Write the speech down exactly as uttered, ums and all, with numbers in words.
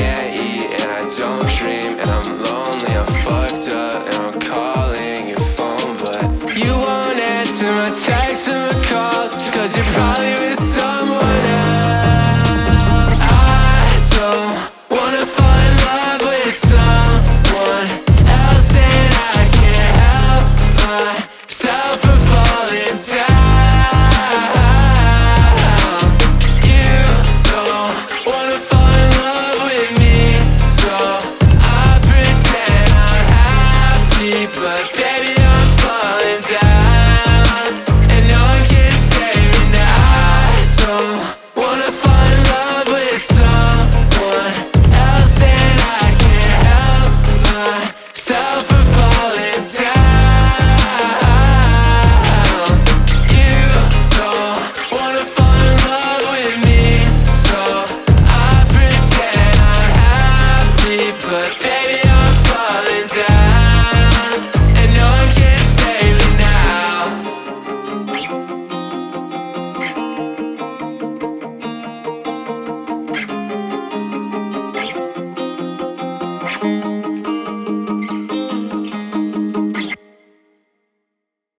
can't eat and I don't dream, and I'm lonely, I'm fucked up, and I'm calling your phone, but you won't answer my text or my call, cause you're probably with someone else. I don't wanna fall in love with someone else, and I can't help myself from falling down. You don't wanna fall in love with me, so I pretend I'm happy, but baby I'm falling down, and no one can save me now. I don't wanna fall in love with someone else, and I can't help myself from falling down. You don't wanna fall in love with me, so I pretend I'm happy, but baby I'm falling down, and no one can save me now. Thank